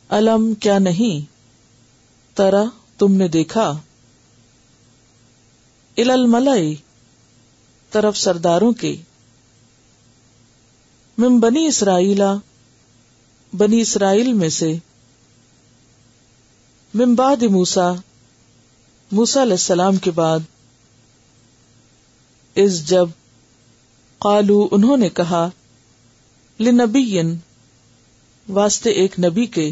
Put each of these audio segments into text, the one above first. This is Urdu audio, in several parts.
الم کیا نہیں، ترا تم نے دیکھا، الی الملئی طرف سرداروں کے، من بنی اسرائیل بنی اسرائیل میں سے، من بعد موسیٰ موسیٰ علیہ السلام کے بعد، اذ جب، قالو انہوں نے کہا، لنبی واسطے ایک نبی کے،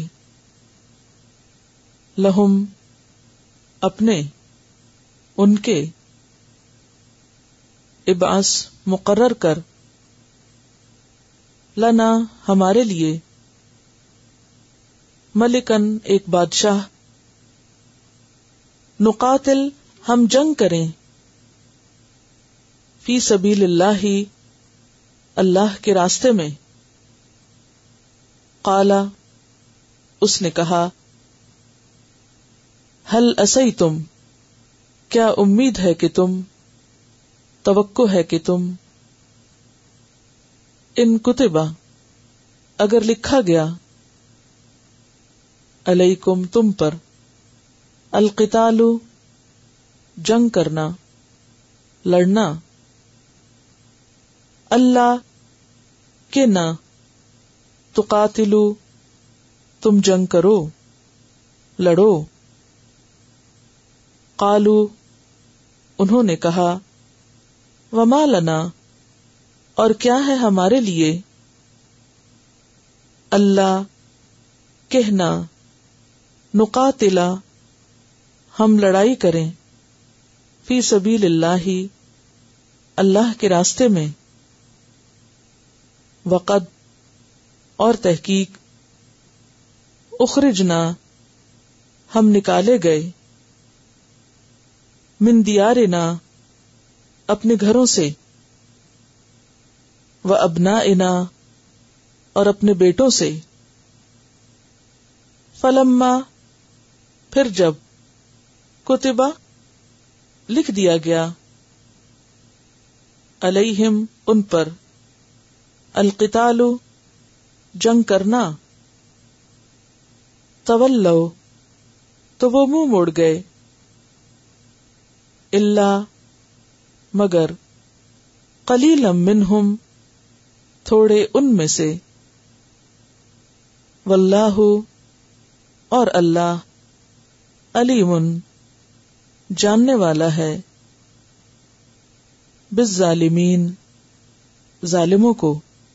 لہم اپنے، ان کے، ابعث مقرر کر، لنا ہمارے لیے، ملکن ایک بادشاہ، نقاتل ہم جنگ کریں، فی سبیل اللہ اللہ کے راستے میں، قالا اس نے کہا، ہل عصیتم کیا امید ہے کہ تم، توقع ہے کہ تم، ان کتبہ اگر لکھا گیا، علیکم تم پر، القتال جنگ کرنا، لڑنا، اللہ کہ نہ، تقاتلو تم جنگ کرو، لڑو، قالو انہوں نے کہا، وما لنا اور کیا ہے ہمارے لیے، اللہ کہنا، نقاتلا ہم لڑائی کریں، فی سبیل اللہ اللہ کے راستے میں، وقد اور تحقیق، اخرجنا ہم نکالے گئے، من دیارنا اپنے گھروں سے، وابنائنا اور اپنے بیٹوں سے، فلما پھر جب، کتبہ لکھ دیا گیا، علیہم ان پر، القتال جنگ کرنا، تولوا تو وہ منہ موڑ گئے، الا مگر، قلیلا منہم تھوڑے ان میں سے، واللہ اور اللہ، علیم جاننے والا ہے، بالظالمین ظالموں کو،